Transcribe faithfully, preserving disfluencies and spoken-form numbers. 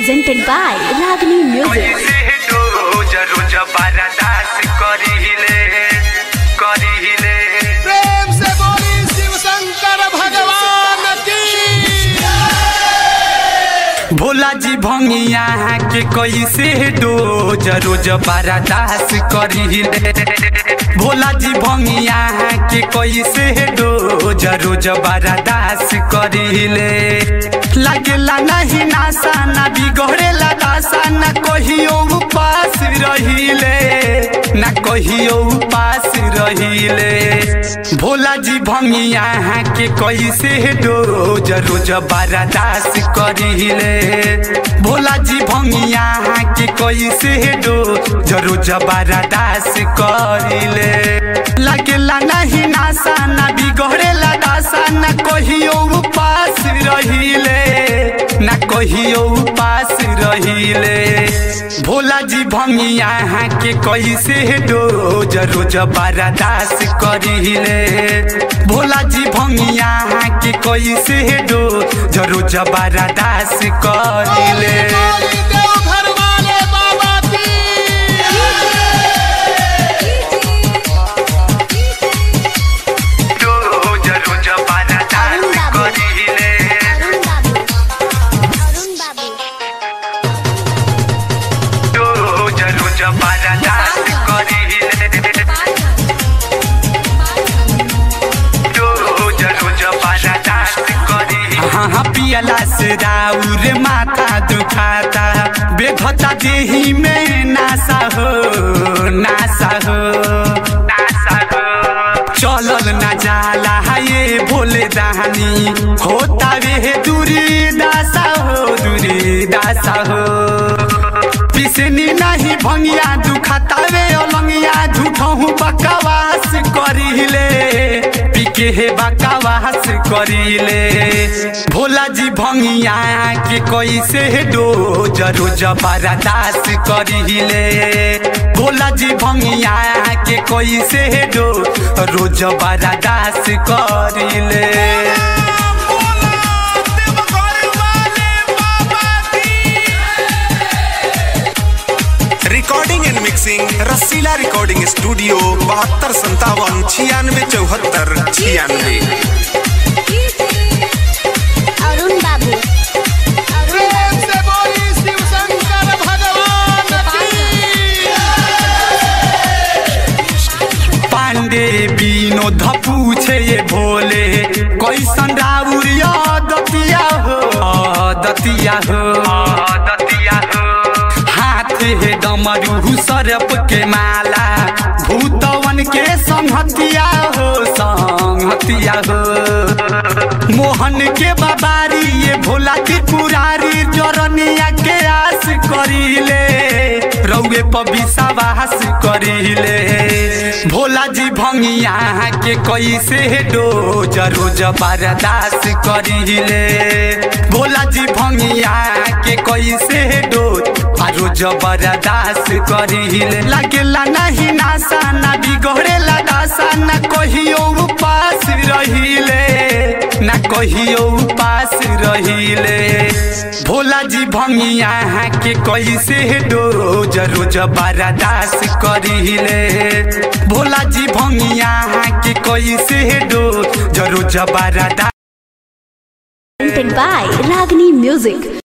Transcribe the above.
presented by Ragini Music. प्रेम से बोली शिव शंकर भगवान की। भोला जी भंगिया के कैसे डोज रोज बर्दाश्त करिले। भोला जी भंगिया के कैसे डोज रोज बर्दाश्त करिले। लगेला नहीं नासा ना बिगड़ेला दासा ना कहियो उपास रहिले ना कहियो उपास रहिले। भोला जी भंगिया के कैसे डोज रोज बर्दाश्त करिले। भोला जी भंगिया के कैसे डोज रोज बर्दाश्त करिले। लगेला नहीं नासा ना बिगड़ेला दासा ना कहियो उपास रहिले ना कहियो उपास रहिले। भोला जी भंगिया के कैसे डोज रोज बर्दाश्त करिले। भोला जी भंगिया के कैसे डोज रोज बर्दाश्त करिले। देवघर वाले बाबा की। रोज रोज बर्दाश्त करिले। रोज रोज बर्दाश्त करिले। रोज रोज बर्दाश्त करिले। हाँ पियला से राउर माथा दुखाता बेघता देही में नासा हो नासा हो नासा हो। चलल ना जाला ये भोले दानी होता वे दूरी दासा हो दूरी दासा हो। पिसनी नहीं भंगिया दुखाता वे अलंगिया झूठहू बकवास करिले पिके हे बकवास करिले। भोला जी भंगिया के कैसे डोज रोज बर्दाश्त करिले। भोला जी भंगिया के कैसे डोज रोज बर्दाश्त करिले। Recording and mixing Rasila recording studio बहत्तर संतावन छियानवे चौहत्तर छियानवे। अरुण बाबू प्रेम से बोली शिव शंकर भगवान की। पांडे विनोद पूछे ये भोले कैसन राउरिया दतिया हो दतिया हो दतिया हो। हाथ हे डमरू सरप के माला भूतवन के संहतिया हो संहतिया हो। मोहन के बाबारी ये भोला त्रिपुरारी जरनिया के आस करिले रउए पविसावास करिले। भोला जी भंगिया के कैसे डोज रोज बर्दाश्त करिले। भोला जी भंगिया के कैसे डोज रोज बर्दाश्त करिले। लगेला नहीं नासा ना बिगड़ेला दासा ना कहियो उपास रहिले ना कहियो उपास रहिले। भोला जी भंगिया के कैसे डोज रोज बर्दाश्त करिले। भोला जी भंगिया के कैसे डोज रोज बर्दाश्त presented by Ragini Music.